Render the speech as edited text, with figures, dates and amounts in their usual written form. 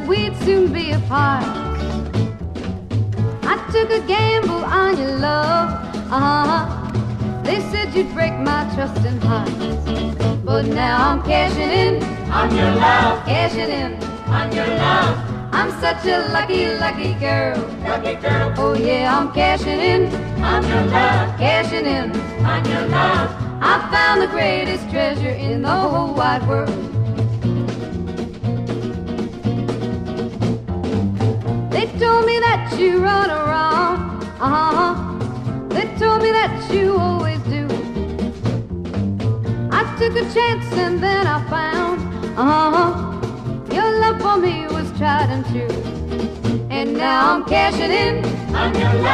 we'd soon be apart. I took a gamble on your love, They said you'd break my trusting heart. But now I'm cashing in on your love, cashing in on your love. I'm such a lucky, lucky girl. Lucky girl. Oh yeah, I'm cashing in on your love, cashing in on your love. I found the greatest treasure in the whole wide world. They told me that you run around, They told me that you always do. I took a chance and then I found, your love for me was tried and true. And now I'm cashing in on your love.